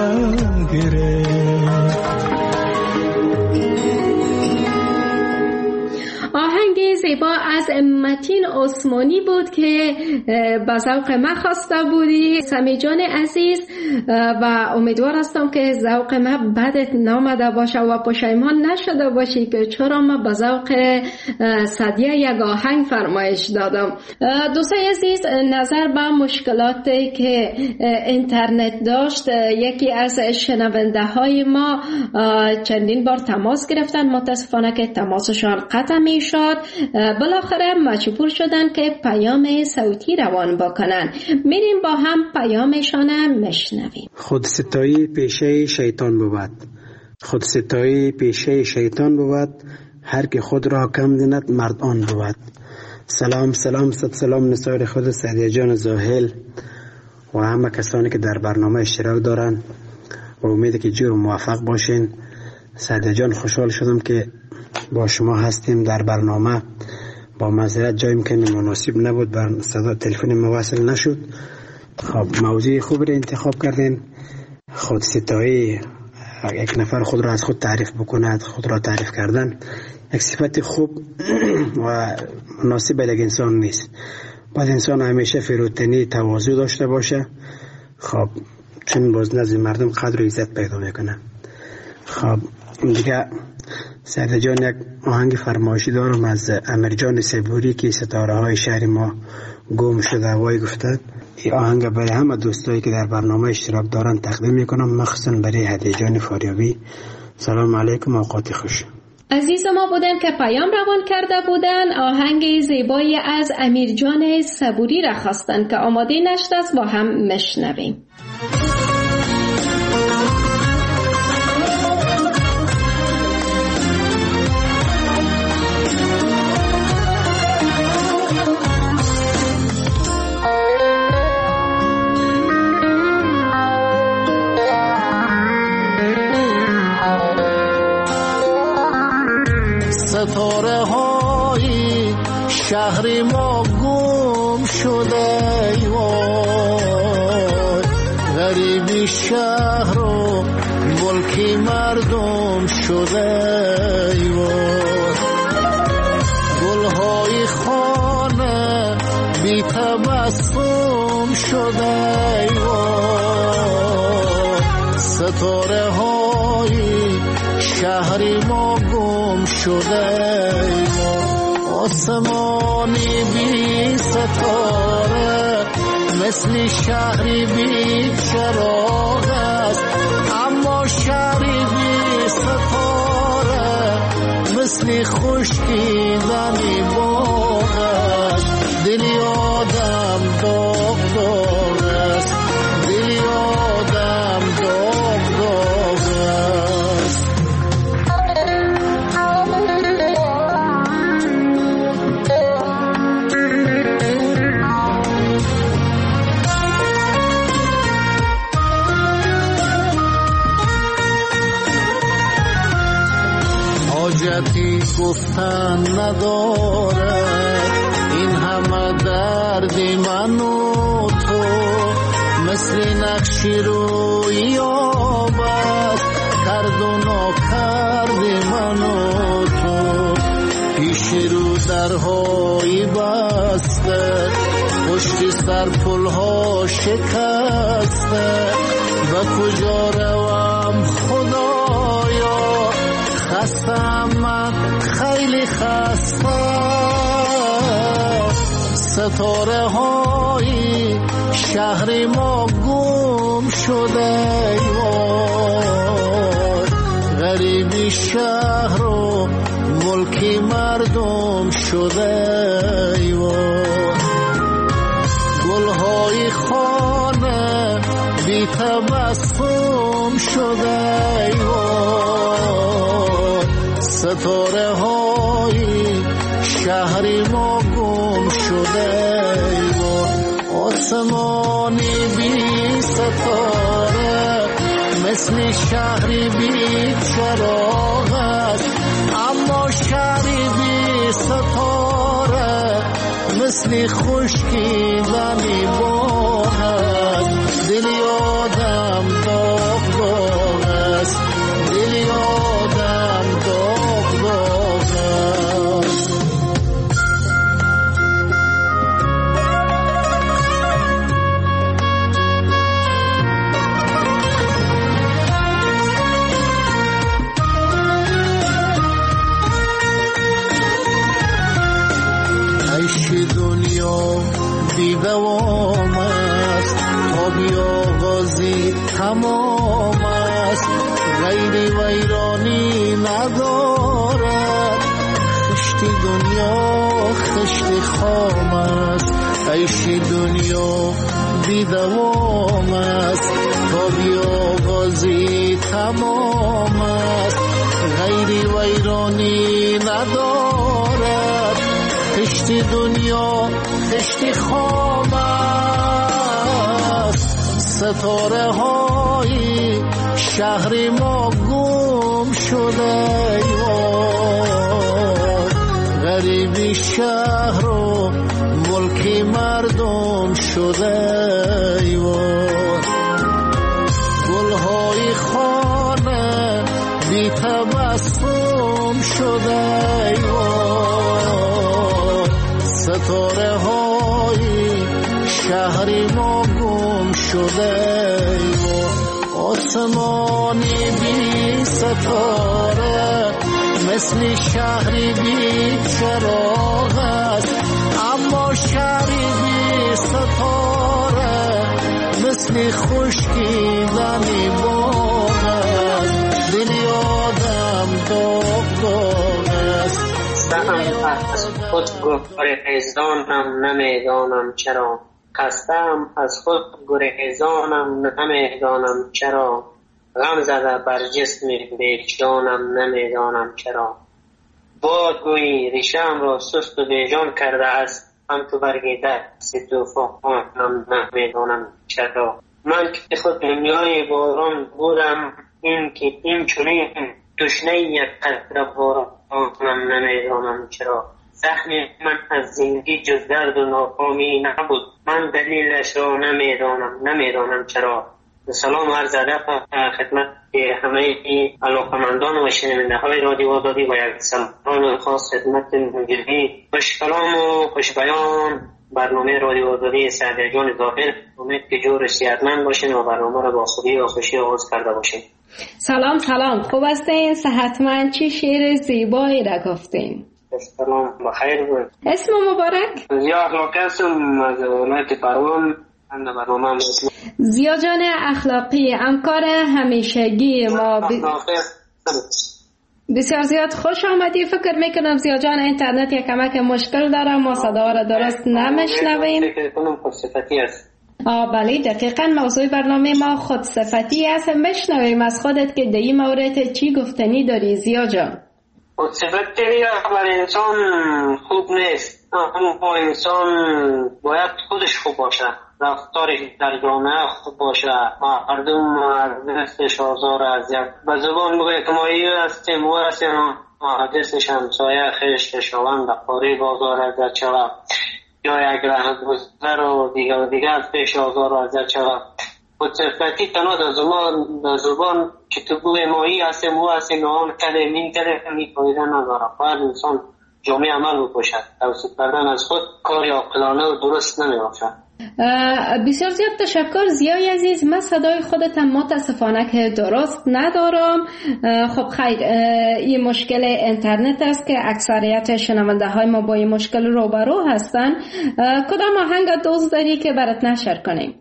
گرفت. آهنگ آهنگ زیبا از متین عثمانی بود که با ذوق ما خواسته بودی سمی جان عزیز و امیدوار هستم که ذوق ما بدت نامده باشه و پشیمان نشده باشی که چرا ما با ذوق صدیه یک آهنگ فرمایش دادم. دوستان عزیز، نظر به مشکلاتی که اینترنت داشت، یکی از شنونده های ما چندین بار تماس گرفتن، متاسفانه که تماسشان قطع می شد، بالاخره مجبور شدن که پیام صوتی روان بکنن. میریم با هم پیامشان مشنویم. خودستایی پیشه شیطان بود، خودستایی پیشه شیطان بود، هر که خود را کم دیند مرد آن بود. سلام صد سلام نصار خود سعدیه جان زاهل و همه کسانی که در برنامه اشتراک دارن و امید که جور موفق باشین. سعدیه جان خوشحال شدم که با شما هستیم در برنامه. با معذرت جایم که مناسب نبود، بر صدا تلفن موصل نشد. خب موضوع خوب را انتخاب کردین. خودستایی، یک نفر خود را از خود تعریف بکند، خود را تعریف کردن یک صفت خوب و مناسب به یک انسان نیست. باید انسان همیشه فروتنی تواضع داشته باشه. خب چون باز نزد مردم قدر و عزت پیدا میکنه. خب دیگه سعدیه جان یک آهنگ فرمایشی دارم از امیرجان صبوری که ستاره های شهر ما گم شده وای گفتد. این آهنگ برای همه دوستایی که در برنامه اشتراک دارن تقدیم میکنم، مخصوصا برای هدیه جان فاریابی. سلام علیکم، اوقات خوش. عزیز ما بودن که پیام روان کرده بودن، آهنگ زیبایی از امیرجان صبوری را خواستن که آماده نشده است، با هم مشنویم. ستاره های شهر ما گم شده وای، غریبی شهر و ملکی مردم شده وای، گلهای خانه بی تبسم شده وای، ستاره های شهر ما گم شده، آسمانی بی ستاره مثل شهری بی چراغ است، اما شهری بی ستاره مثل خشکیدنی باغ است. دلی آدم داغ داغ است، دلی آدم داغ داغ است. حاجتی گفتن نداره این همه درد من و تو، مثل نقشی روی آبد کرد و ناکرد من و تو، پیش رو درهای بسته پشت سر پلها شکسته، به کجا روم خدایا خستم من خیلی خسته. ستاره های شهر ما گم شده وای، غریبی شهر و ملکی مردم شده وای، گلهای خانه بی تبسم شده وای، ستاره های شهر ما گم شده وای، آسمانی بی ستاره مثل شهری بی چراغ است، اما شهری بی ستاره مثل خشکیدنی باغ است. دلی آدم داغ داغ است، دلی آدم داغ داغ است. بیاغازی تمام است، غیر ویرانی ندارد. خشت دنیا خشت خام است، عیش دنیا بی دوام است. تا بیاغازی تمام است، غیر ویرانی ندارد. خشت دنیا خشت خام است. ستاره های شهر ما گم شده، غریبی شهر و ملک مردم شده. گلهای خانه بی تبسم شده. ستاره های شهر ما گم شده. آسمانی بی ستاره مثل شهری بی چراغ است، اما شهری بی ستاره مثل خشکیدنی باغ است. دلی آدم داغ داغ است. خسته‌ام از خود گریزانم نمیدانم چرا، خسته‌ام از خود گریزانم نمیدانم چرا. غم زده بر جسم بیجانم نمیدانم چرا. باد گویی ریشه‌ام را سست و بیجان کرده است، همچو برگ دست طوفانم نمیدانم چرا. من که خود دنیای باران بودم، این چنین تشنه یک قطره بارانم نمیدانم چرا. زخم من از زندگی جز درد و ناکامی نبود، من دلیلش را نمیدانم چرا. سلام عرض ادب خدمت همه علاقمندان و شنونده های رادیو آزادی و یک سلام خاص خدمت مجری خوش کلام و خوش بیان برنامه رادیو آزادی سعدیه جان ظاهر. امید که جور صحتمند باشین و برنامه را با خوبی و خوشی آغاز کرده باشین. سلام خوب هستین؟ صحتمند؟ چی شعر زیبایی را گفتین؟ سلام بخیر بود. اسم مبارک؟ زیا اخلاقی هستم از ولایت پروان. زیا جان اخلاقی همکار همیشگی ما بسیار زیاد خوش آمدی. فکر میکنم زیا جان اینترنت یک کمک مشکل داره، ما صدا را درست نمیشنویم. بله دقیقا موضوع برنامه ما خودصفتی است. بشنویم از خودت که در این مورد چی گفتنی داری زیا جان. خودصفتی بر انسان خوب نیست، اما انسان باید خودش خوب باشه، رفتارش در جامعه خوب باشه، مردم دستش آزار اذیت به زبان بگه که ما این هستیم و هستیم، دستش همسایه خیش شوند قاری بازار اذیت شود، یا یک رهگذر و دیگر از پیش آزار اذیت شود. خودصفتی تنها در زبان که تو بگه ما این هستیم و هستیم، آن کلیم این کلیم می فایده نداره. باید انسان جامعه عمل بکشد. توسط کردن از خود کار عاقلانه و درست نمی‌باشد. بسیار زیاد تشکر زیای عزیز. من صدای خودتم متاسفانه که درست ندارم. خب خیر، این مشکل اینترنت است که اکثریت شنونده های ما با این مشکل روبرو هستن. کدام آهنگ دوست داری که برات نشر کنیم؟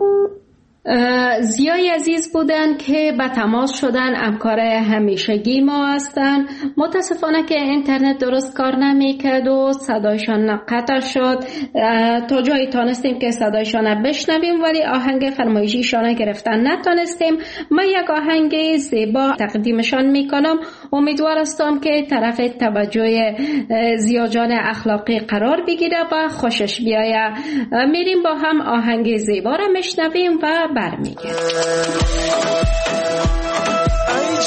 زیای عزیز بودن که به تماس شدن، همکار همیشگی ما هستن. متاسفانه که اینترنت درست کار نمیکرد و صدایشان قطع شد. تا جایی تانستیم که صدایشان بشنویم ولی آهنگ فرمایشیشان گرفتن نتانستیم. من یک آهنگ زیبا تقدیمشان میکنم. امیدوار هستم که طرف توجه زیا جان اخلاقی قرار بگیره و خوشش بیایه. میریم با هم آهنگ زیبا را میشنویم و برمیگردیم. ای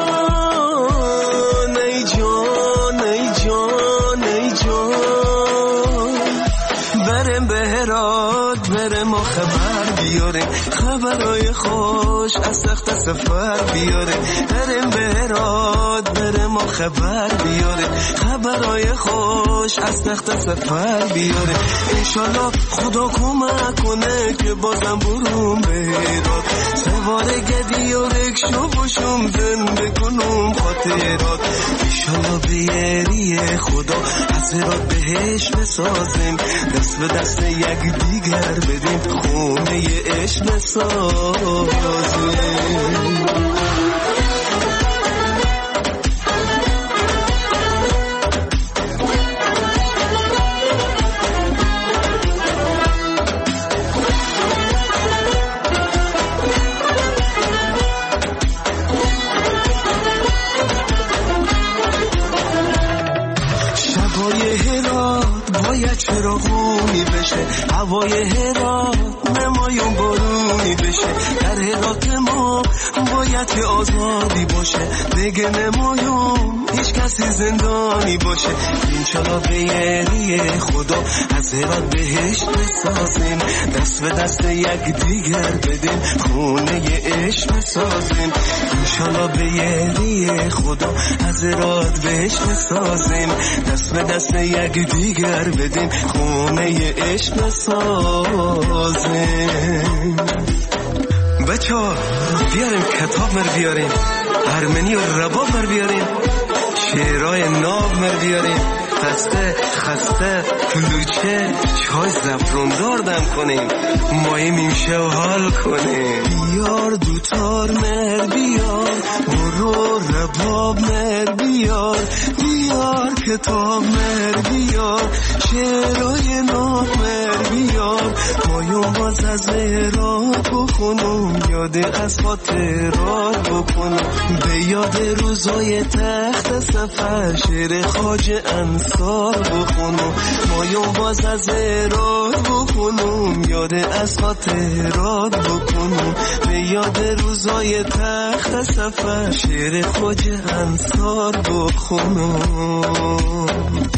جان ای جان ای جان ای جان، برم به هرات برم و خبر بیاره، خبرای خوش از تخت سفر بیاره. برم به هرات برم و خبر بیاره، خبرای خوش از تخت سفر بیاره. انشالله خدا کمک کنه که بازم برم به هرات. سوار گدی و رکشو باشم زنده کنم خاطرات ایشالا به یری خدا حسرات بهش بسازیم دست به دست یک دیگر بدیم خونه عشق بسازیم چراغونی بشه هوای هرات نمایون بارونی بشه در هرات ما باید که آزادی باشه دیگه نمایون هیچ کسی زندانی باشه انشالله به یری خدا از هرات بهشت بسازیم دست به دست یک دیگر بدیم خونه عشق بسازیم انشالله به یری خدا از هرات بهشت بسازیم دست به دست یک دیگر بدیم خونه عشق بسازیم بچه ها بیاریم کتاب مر بیاریم ارمنی و رباب مر بیاریم شعرهای ناب مر بیاریم خسته کلوچه چای زفروندار دم کنیم ماییم میشه و حال کنیم بیار دوتار مر بیار برو رباب مر بیار بیار کتاب مر بیار شعرهای ناب مر بیار ماییم باز از هرات بخونم یاد از خاطرات بکنم به یاد روزای تخت سفر شعر خواجه انصار بخونم ماییم باز از هرات بخونم یاد از خاطرات بکنم به یاد روزای تخت سفر شعر خواجه انصار بخونم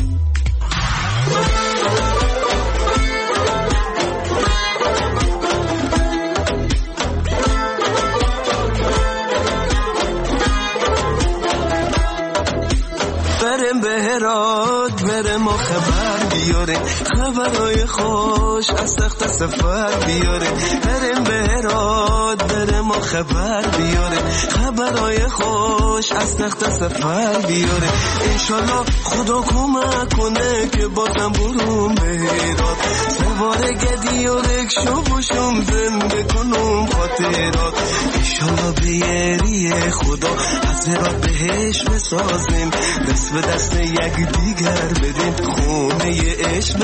برم به هرات برم و خبر بیاره خبرهای خوش از تخت سفر بیاره برم به هرات برم و خبر بیاره خبرهای خوش از تخت سفر بیاره انشالله خدا کمک کنه که بازم برم به هرات سوار گدی و رکشو باشم زنده کنم خاطرات انشالله به یری خدا از هرات بهش بسازیم دست به دست یک دیگر بدیم خونه عشق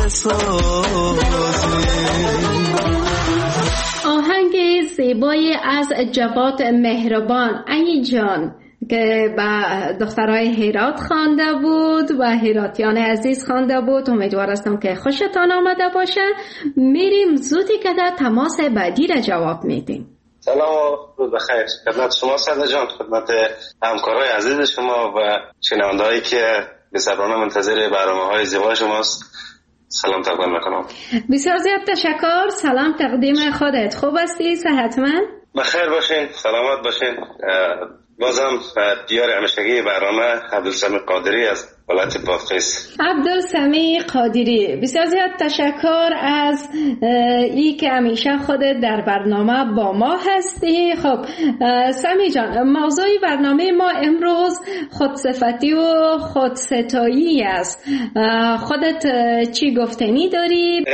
بسازیم آهنگ زیبایی از جواد مهربان علی جان که به دخترای هرات خوانده بود و هراتیان عزیز خوانده بود. امیدوار هستم که خوشتان آمده باشه. میریم زودی که در تماس بعدی را جواب میدیم. سلام و روز بخیر خدمت شما سعد جان، خدمت همکارای عزیز شما و شنوندهایی که به صبرانه منتظر برنامه‌های زیبا شماست سلام تقدیم میکنم. بسیار زیاد تشکر. سلام تقدیم خودت. خوب هستی؟ صحتمند؟ بخیر باشین، سلامت باشین. بازم دیار همیشگی برنامه عبدالسمیع قادری از ولایت بادغیس. عبدالسمیع قادری، بسیار زیاد تشکر از ای که همیشه خودت در برنامه با ما هستی. خب سمیع جان، موضوع برنامه ما امروز خودصفتی و خودستایی است. خودت چی گفتنی داری؟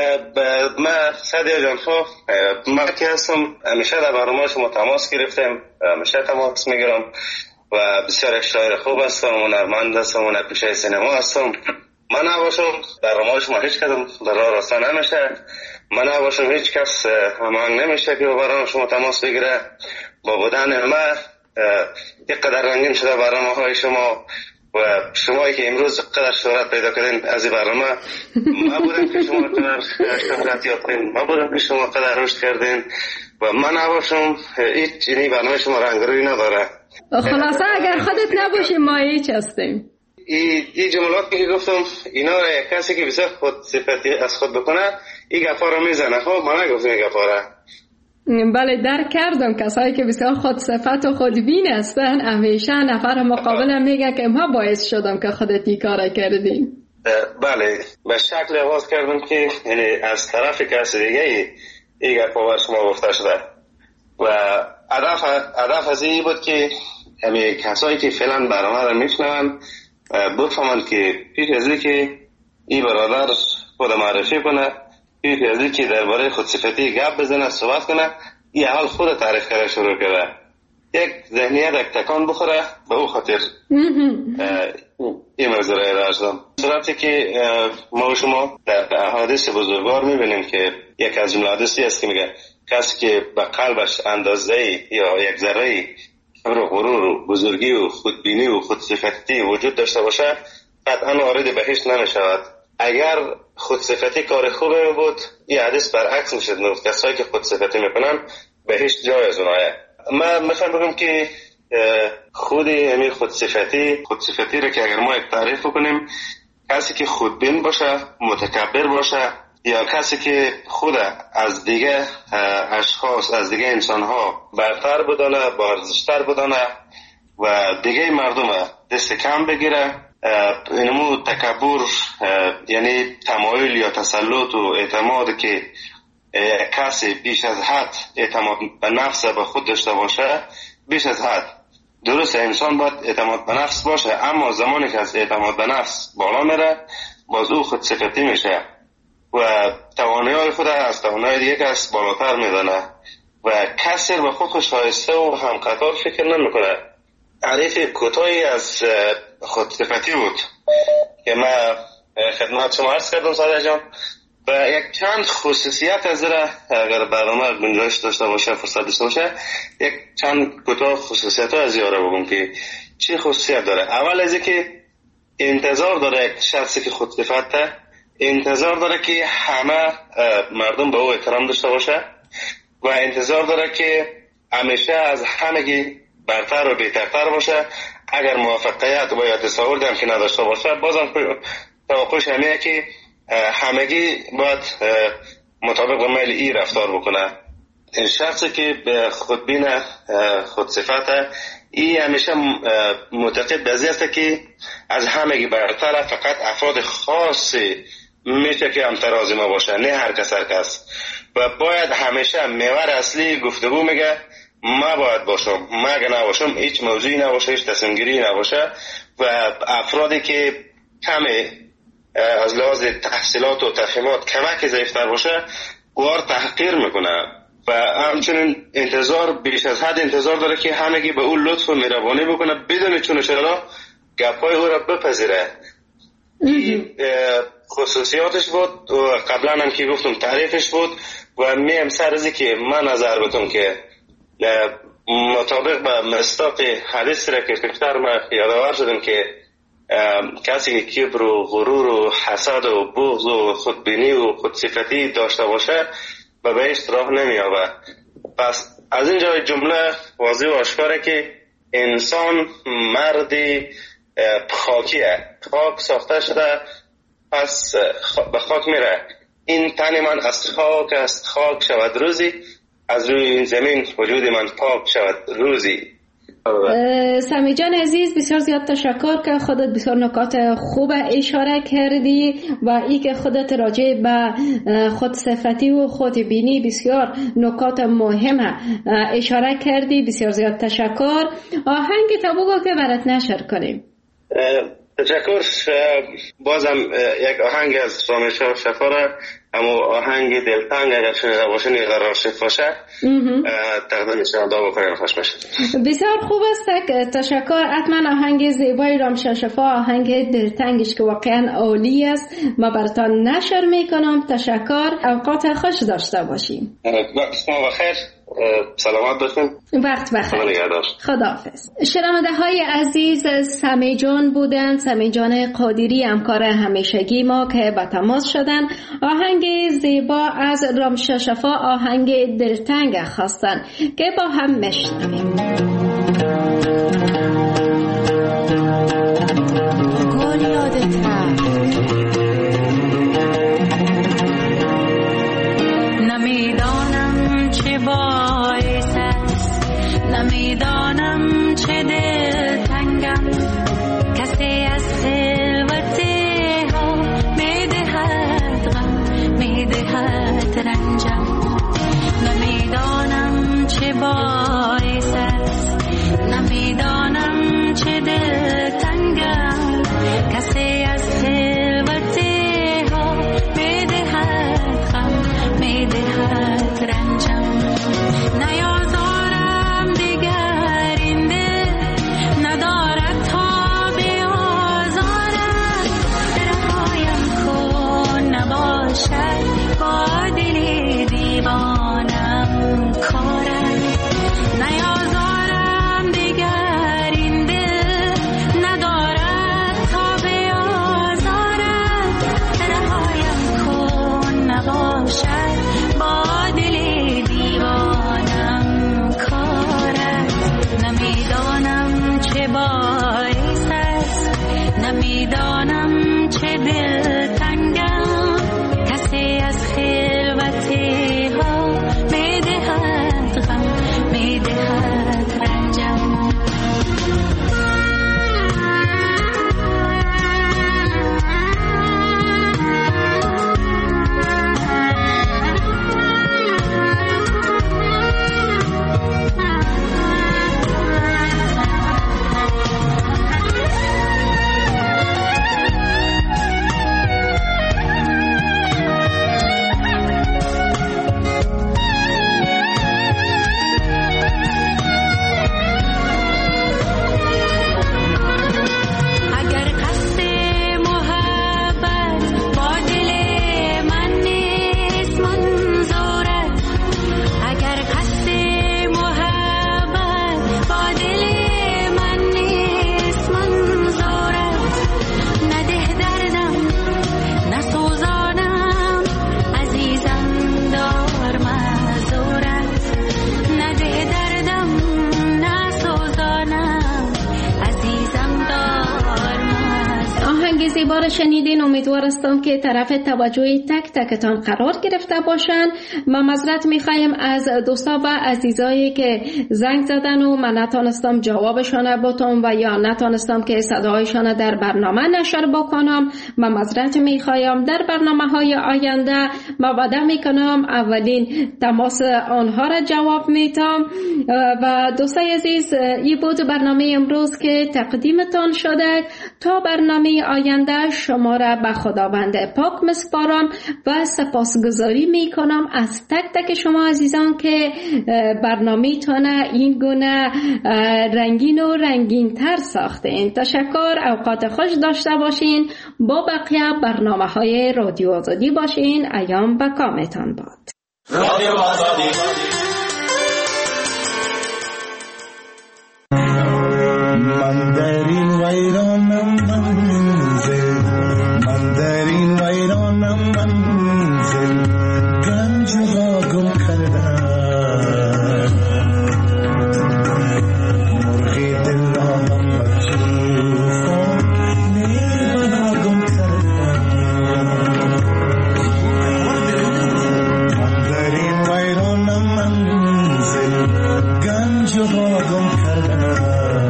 من سعدیا جان من که هستم همیشه در برنامه شما تماس گرفتم، همیشه تماس میگیرم و بسیار یک شاعر خوب هستم و هنرمند هستم و پیشه سینما هستم. من نباشم برنامه شما هیچ کدام در راه راستن نمیشه، من نباشم هیچ کس هماهنگ نمیشه که برنامه شما تماس بگیره. با بودن من یک قدر رنگین شده برنامه های شما و شمایی که امروز قدر شهرت پیدا کردین از این برنامه. ما بودم که شما قدر شهرت یافتین، ما بودم که شما قدر رشد کردین و من نباشم هیچ اینی برنامه شما رنگروی نداره. خلاصه اگر خودت نباشی ما هیچ هستیم. این جملاتی که گفتم اینا را یک کسی که بسیار خود صفتی از خود بکنه این گفا را میزنه. خب من نگفتم این گفا را. بله درک کردم. کسایی که بسیار خود صفت و خودبین هستن همیشه نفر مقابلم میگه که ما باعث شدم که خودت این کار کردیم. بله به شکل آغاز کردم که یعنی از طرف کسی دیگه این گفا بر شما گفته شده و هدف هدف از این بود که همه کسایی که فعلا برنامه را میشنوند بفهمند که پیش از این که این برادر خود معرفی کنه، پیش از این که درباره خودصفتی گپ بزنه، صحبت کنه، این حال خود تعریف کرده شروع کرده، یک ذهنیت یک تکان بخوره. به او خاطر این موضوع را ارائه شدم. صورتی که ما و شما در احادیث بزرگوار میبینیم که یک از جمله حدیثی است که میگه کسی که به قلبش اندازه‌ای یا یک ذره‌ای کبر و غرور و بزرگی و خودبینی و خودصفتی وجود داشته باشه قطعا وارد بهشت نمیشود. اگر خودصفتی کار خوبی می بود، این حدیث برعکس میشد. کسایی که خودصفتی میکنن بهشت جای از اونایه. من میخوام بگم که خود همین خودصفتی رو که اگر ما یک تعریف بکنیم، کسی که خودبین باشه، متکبر باشه، یا کسی که خود از دیگه اشخاص، از دیگه انسانها برتر بدانه، بارزشتر بدانه و دیگه مردم دست کم بگیره، اینمو تکبر یعنی تمایل یا تسلط و اعتماد که کسی بیش از حد اعتماد به نفس به خود داشته باشه، بیش از حد. درست انسان باید اعتماد به نفس باشه، اما زمانی که از اعتماد به نفس بالا میره باز او خود صفتی میشه و توانایی خود از توانایی دیگه کس بالاتر میدانه و کسی به خود شایسته و همقطار فکر نمیکنه. تعریف کوتاهی از خود صفتی بود که من خدمت شما عرض کردم ساده جان و یک چند خصوصیت از را اگر برنامه گنجایش داشته باشه، فرصت داشته باشه، یک چند کوتاه خصوصیت ها از یاره بگم که چی خصوصیت داره. اول از که انتظار داره یک شخصی که خود صفته، انتظار داره که همه مردم به او احترام داشته باشه و انتظار داره که همیشه از همگی برتر و بهترتر باشه. اگر موفقیت و یا تصور هم که نداشته باشه، بازم توقعش همینه که همگی باید مطابق با میل ای رفتار بکنه. این شخصی که به خودبین خود صفته، ای همیشه معتقد به این است که از همگی برتر فقط افراد خاصی میشه که همتراز ما باشه، نه هر کس و باید همیشه محور اصلی گفتگو میگه ما باید باشم، ما اگه نباشم هیچ موضوعی نباشه، هیچ تصمیم گیری نباشه و افرادی که کمی از لحاظ تحصیلات و تفهیمات کمک ضعیفتر باشه اوار تحقیر میکنه و همچنین انتظار بیش از حد انتظار داره که همگی به اون لطف و مهربانی بکنه بدون چون چرا گپای او را بپذیره. این خصوصیاتش بود و قبلا هم که گفتم تعریفش بود و میم سر ازی که من نظر بتم که مطابق به مصداق حدیث را که پیشتر ما یادآور شدم که کسی که کبر و غرور و حسد و بغض و خودبینی و خودصفتی داشته باشه به بهشت راه نمی‌یابد. پس از اینجا جمله واضح و آشکاره که انسان مردی خاکیه، خاک ساخته شده، پس به خاک میره. این تن من از خاک است، خاک شود روزی، از روی این زمین وجود من پاک شود روزی. سمی جان عزیز، بسیار زیاد تشکر که خودت بسیار نکات خوب اشاره کردی و ای که خودت راجع به خود صفتی و خود بینی بسیار نکات مهم اشاره کردی. بسیار زیاد تشکر. آهنگ تا بگو که برات نشر کنیم. تشکر. بازم یک آهنگ از رامشا شفاره، اما آهنگ دلتنگ اگر شنیده باشین قرار شد باشه تقدیم شما بکنین خوش باشید. بسیار خوب است. تشکر. حتما آهنگ زیبای رامشا شفا، آهنگ دلتنگش که واقعا عالی است، ما براتان نشر میکنم. تشکر. اوقات خوش داشته باشیم. وقت شما بخیر. سلامت باشین. وقت بخیر. خداحافظ. شنونده های عزیز، سمی جان بودن، سمی جان قادری، همکار همیشگی ما که به تماس شدن. آهنگ زیبا از رامشا شفا، آهنگ دلتنگ خواستن که با هم میشنویم. گل یادت نمیدانم چه باعث است، نمیدانم چه دلتنگم، کسی از خلوت ها میدهد غم، میدهد رنجم. نمیدانم چه باعث زیبا را شنیدین. امیدوارم که طرف توجه تک تکتان قرار گرفته باشن. ما معذرت میخوایم از دوستا و عزیزایی که زنگ زدن و من نتونستم جوابشان بدم و یا نتونستم که صدایشان در برنامه نشر بکنم. ما معذرت میخوایم. در برنامه‌های آینده ما وعده میکنم اولین تماس آنها را جواب میدم. و دوستای عزیز، این بود برنامه امروز که تقدیمتان شده. تا برنامه آینده شما را به خداوند پاک میسپارم و سپاسگزاری میکنم از تک تک شما عزیزان که برنامه تانه این گونه رنگین و رنگین تر ساختین. تشکر. اوقات خوش داشته باشین. با بقیه برنامه های رادیو آزادی باشین. ایام به کامتان باد. رادیو آزادی. من در این ویرانم منزل، من در این ویرانم منزل، گنج را گم کردم، مرغی دل را محمد چوفان نیبنا گم کردم. من در این ویرانم منزل، گنج را گم کردم،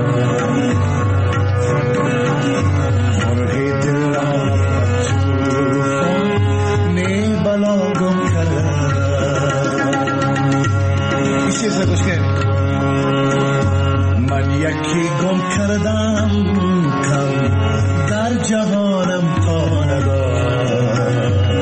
من یکی گم کردم کم در جهانم تا ندار،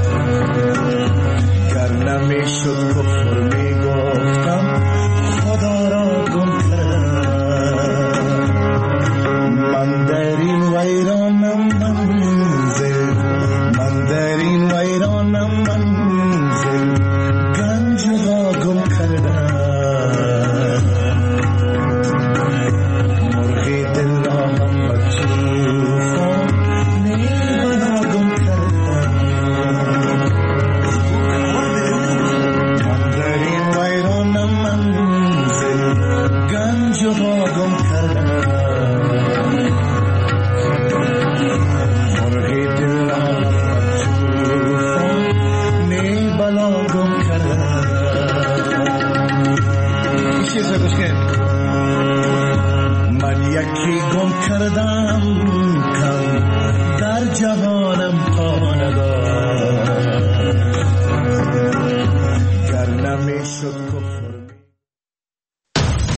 گر نمیشد کفر میگفتم خدا را گم کردم. من در این ویرانم منزل، من در این ویرانم منزل، گنج را گم کردم، مرغی دل را محمد چوفان نیبنا گم کردم. من در این ویرانم منزل، گنج را گم کردم، مرغی دل را محمد چوفان نیبنا گم کردم. من یکی گم کردم کم در جهانم تا ندار،